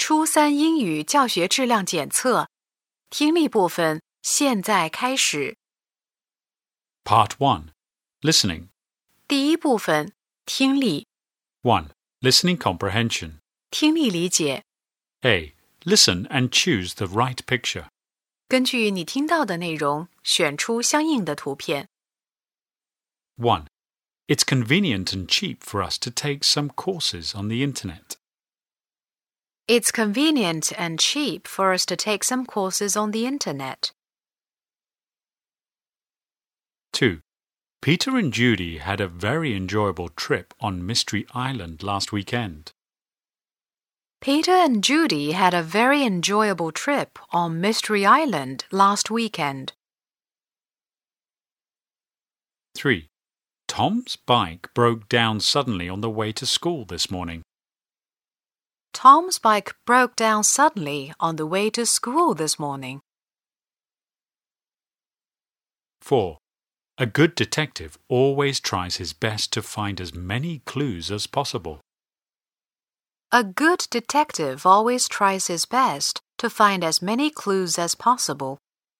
初三英语教学质量检测，听力部分现在开始。 Part 1. Listening. 第一部分，听力。 1. Listening comprehension. 听力理解。 A. Listen and choose the right picture. 根据你听到的内容，选出相应的图片。 1. It's convenient and cheap for us to take some courses on the internet. It's convenient and cheap for us to take some courses on the internet. 2. Peter and Judy had a very enjoyable trip on Mystery Island last weekend. Peter and Judy had a very enjoyable trip on Mystery Island last weekend. 3. Tom's bike broke down suddenly on the way to school this morning. Tom's bike broke down suddenly on the way to school this morning. 4. A good detective always tries his best to find as many clues as possible. A good detective always tries his best to find as many clues as possible.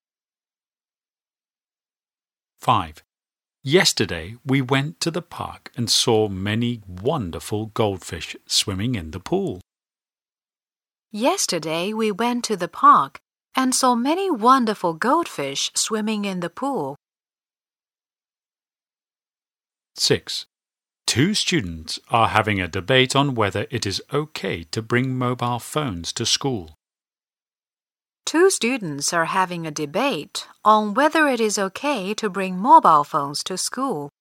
5. Yesterday we went to the park and saw many wonderful goldfish swimming in the pool. Yesterday we went to the park and saw many wonderful goldfish swimming in the pool. 6. Two students are having a debate on whether it is okay to bring mobile phones to school. Two students are having a debate on whether it is okay to bring mobile phones to school.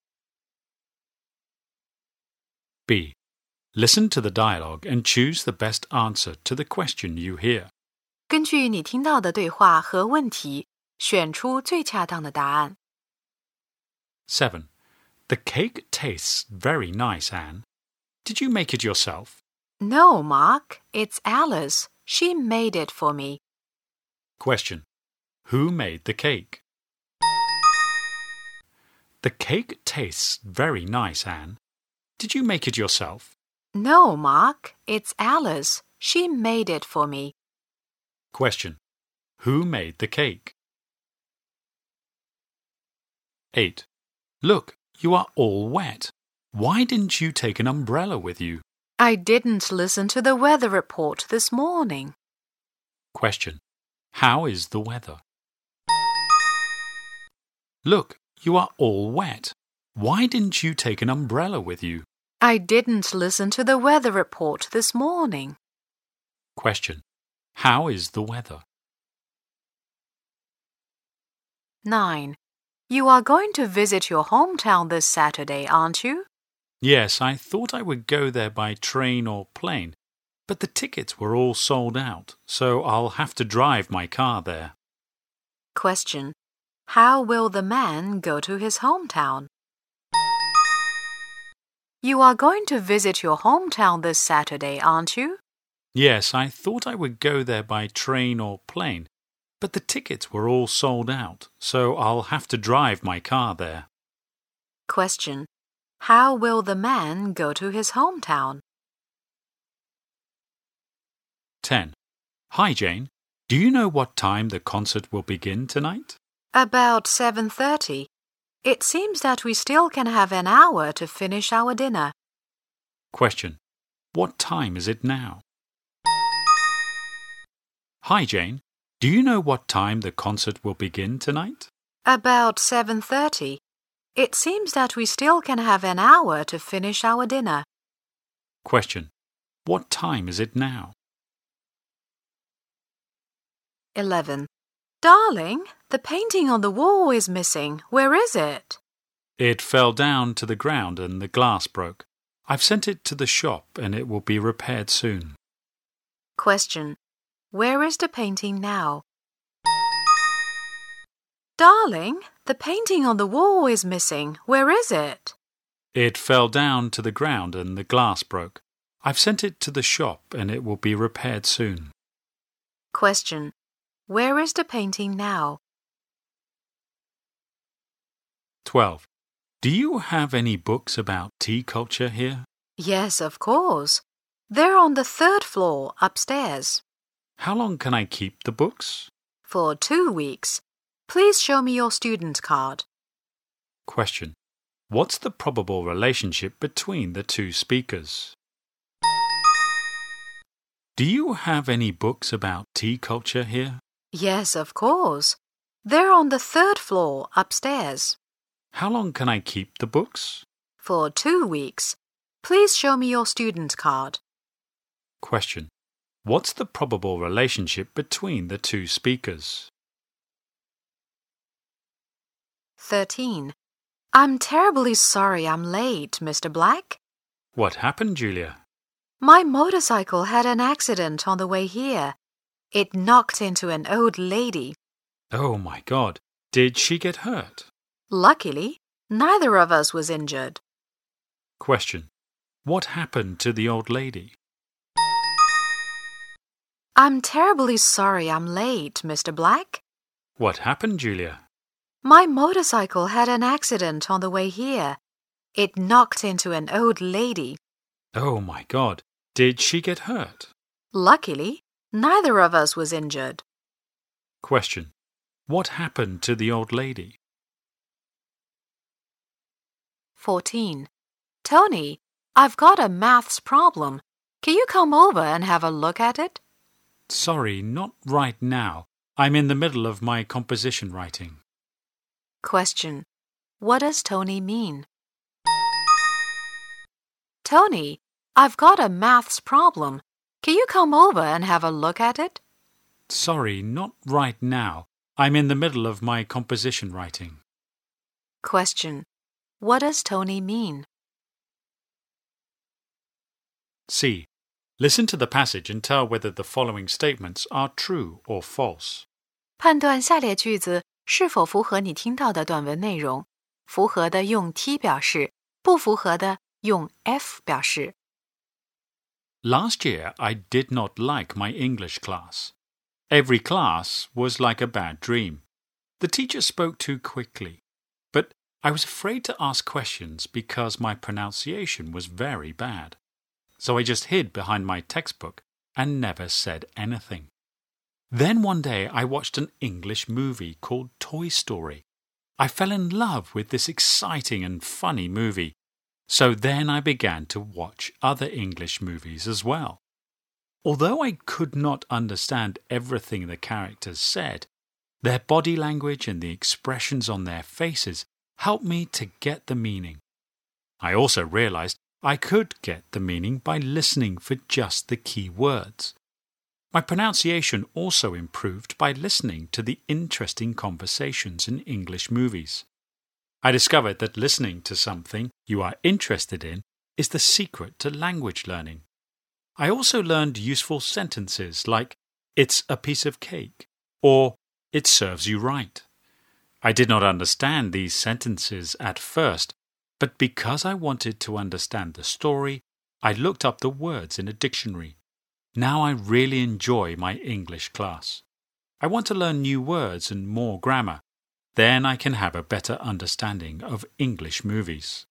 B. Listen to the dialogue and choose the best answer to the question you hear. 根据你听到的对话和问题，选出最恰当的答案。 7. The cake tastes very nice, Anne. Did you make it yourself? No, Mark, it's Alice. She made it for me. Question. Who made the cake? The cake tastes very nice, Anne. Did you make it yourself? No, Mark, it's Alice. She made it for me. Question. Who made the cake? 8. Look, you are all wet. Why didn't you take an umbrella with you? I didn't listen to the weather report this morning. Question. How is the weather? Look, you are all wet. Why didn't you take an umbrella with you? I didn't listen to the weather report this morning. Question. How is the weather? 9. You are going to visit your hometown this Saturday, aren't you? Yes, I thought I would go there by train or plane, but the tickets were all sold out, so I'll have to drive my car there. Question. How will the man go to his hometown? You are going to visit your hometown this Saturday, aren't you? Yes, I thought I would go there by train or plane, but the tickets were all sold out, so I'll have to drive my car there. Question. How will the man go to his hometown? 10. Hi, Jane. Do you know what time the concert will begin tonight? About 7:30. It seems that we still can have an hour to finish our dinner. Question. What time is it now? Hi, Jane. Do you know what time the concert will begin tonight? About 7:30. It seems that we still can have an hour to finish our dinner. Question. What time is it now? 11. Darling, the painting on the wall is missing. Where is it? It fell down to the ground and the glass broke. I've sent it to the shop and it will be repaired soon. Question. Where is the painting now? Darling, the painting on the wall is missing. Where is it? It fell down to the ground and the glass broke. I've sent it to the shop and it will be repaired soon. Question. Where is the painting now? 12. Do you have any books about tea culture here? Yes, of course. They're on the third floor upstairs. How long can I keep the books? For 2 weeks. Please show me your student card. Question. What's the probable relationship between the two speakers? Do you have any books about tea culture here? Yes, of course. They're on the third floor upstairs. How long can I keep the books? For 2 weeks. Please show me your student card. Question. What's the probable relationship between the two speakers? 13. I'm terribly sorry I'm late, Mr. Black. What happened, Julia? My motorcycle had an accident on the way here. It knocked into an old lady. Oh my God. Did she get hurt? Luckily, neither of us was injured. Question. What happened to the old lady? I'm terribly sorry I'm late, Mr. Black. What happened, Julia? My motorcycle had an accident on the way here. It knocked into an old lady. Oh my God. Did she get hurt? Luckily, neither of us was injured. Question. What happened to the old lady? 14. Tony, I've got a maths problem. Can you come over and have a look at it? Sorry, not right now. I'm in the middle of my composition writing. Question. What does Tony mean? Tony, I've got a maths problem. Can you come over and have a look at it? Sorry, not right now. I'm in the middle of my composition writing. Question. What does Tony mean? C. Listen to the passage and tell whether the following statements are true or false. 判断下列句子是否符合你听到的短文内容，符合的用 T 表示，不符合的用 F 表示。 Last year, I did not like my English class. Every class was like a bad dream. The teacher spoke too quickly, but I was afraid to ask questions because my pronunciation was very bad. So I just hid behind my textbook and never said anything. Then one day I watched an English movie called Toy Story. I fell in love with this exciting and funny movie. So then I began to watch other English movies as well. Although I could not understand everything the characters said, their body language and the expressions on their faces helped me to get the meaning. I also realized I could get the meaning by listening for just the key words. My pronunciation also improved by listening to the interesting conversations in English movies. I discovered that listening to something you are interested in is the secret to language learning. I also learned useful sentences like, "It's a piece of cake," or "It serves you right." I did not understand these sentences at first, but because I wanted to understand the story, I looked up the words in a dictionary. Now I really enjoy my English class. I want to learn new words and more grammar. Then I can have a better understanding of English movies.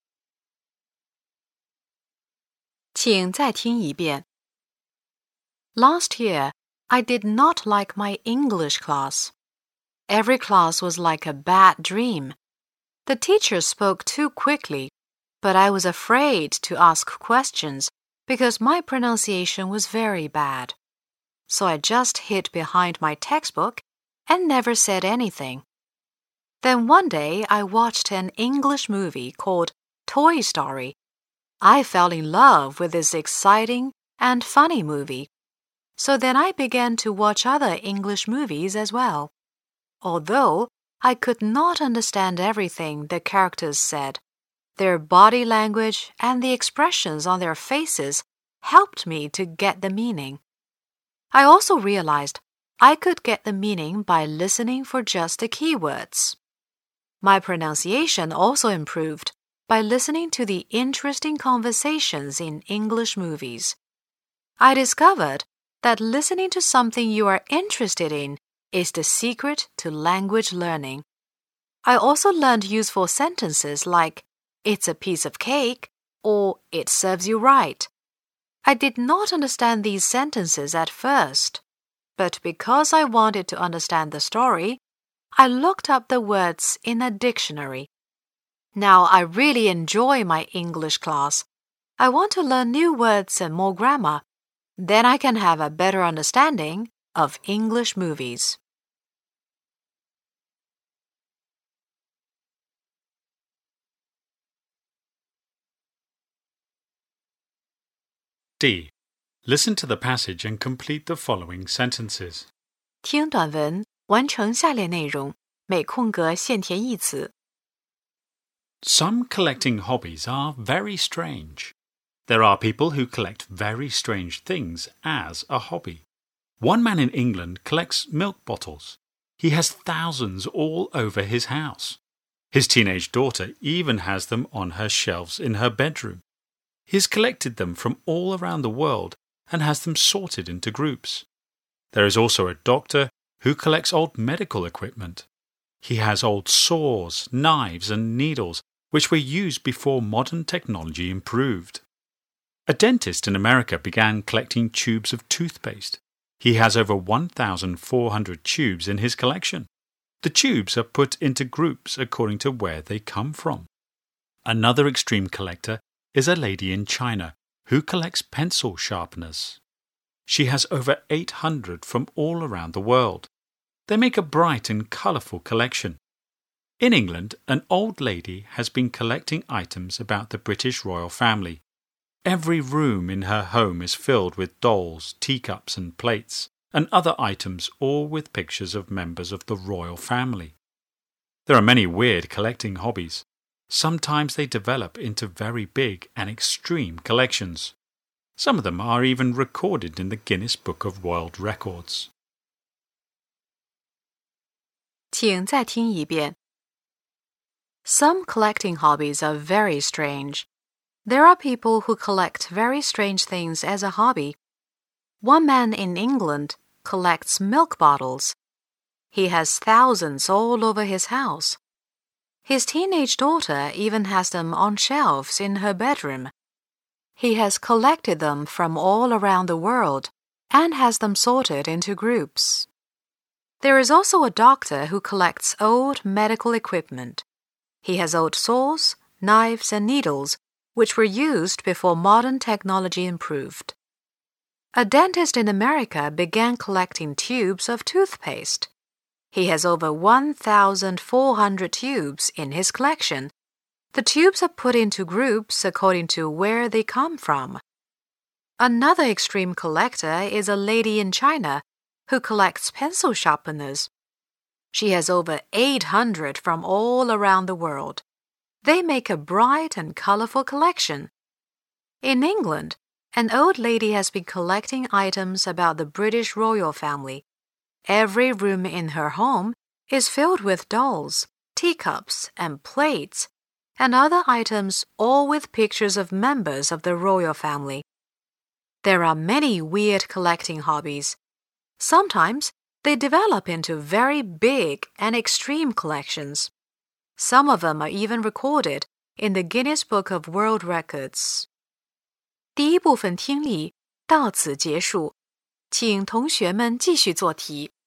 请再听一遍. Last year, I did not like my English class. Every class was like a bad dream. The teacher spoke too quickly, but I was afraid to ask questions because my pronunciation was very bad. So I just hid behind my textbook and never said anything. Then one day I watched an English movie called Toy Story. I fell in love with this exciting and funny movie. So then I began to watch other English movies as well. Although I could not understand everything the characters said, their body language and the expressions on their faces helped me to get the meaning. I also realized I could get the meaning by listening for just the keywords. My pronunciation also improved by listening to the interesting conversations in English movies. I discovered that listening to something you are interested in is the secret to language learning. I also learned useful sentences like, "It's a piece of cake," or "It serves you right." I did not understand these sentences at first, but because I wanted to understand the story, I looked up the words in a dictionary. Now I really enjoy my English class. I want to learn new words and more grammar. Then I can have a better understanding of English movies. D. Listen to the passage and complete the following sentences. 听短文，完成下列内容，每空格现填一词。 Some collecting hobbies are very strange. There are people who collect very strange things as a hobby. One man in England collects milk bottles. He has thousands all over his house. His teenage daughter even has them on her shelves in her bedroom. He has collected them from all around the world and has them sorted into groups. There is also a doctor who collects old medical equipment. He has old saws, knives, and needles which were used before modern technology improved. A dentist in America began collecting tubes of toothpaste. He has over 1,400 tubes in his collection. The tubes are put into groups according to where they come from. Another extreme collector is a lady in China who collects pencil sharpeners. She has over 800 from all around the world. They make a bright and colourful collection. In England, an old lady has been collecting items about the British royal family. Every room in her home is filled with dolls, teacups and plates, and other items, all with pictures of members of the royal family. There are many weird collecting hobbies. Sometimes they develop into very big and extreme collections. Some of them are even recorded in the Guinness Book of World Records. 请再听一遍。Some collecting hobbies are very strange. There are people who collect very strange things as a hobby. One man in England collects milk bottles. He has thousands all over his house. His teenage daughter even has them on shelves in her bedroom. He has collected them from all around the world and has them sorted into groups. There is also a doctor who collects old medical equipment. He has old saws, knives, and needles, which were used before modern technology improved. A dentist in America began collecting tubes of toothpaste. He has over 1,400 tubes in his collection. The tubes are put into groups according to where they come from. Another extreme collector is a lady in China who collects pencil sharpeners. She has over 800 from all around the world. They make a bright and colorful collection. In England, an old lady has been collecting items about the British royal family. Every room in her home is filled with dolls, teacups, and plates, and other items, all with pictures of members of the royal family. There are many weird collecting hobbies. Sometimes they develop into very big and extreme collections. Some of them are even recorded in the Guinness Book of World Records. 第一部分听力到此结束，请同学们继续做题。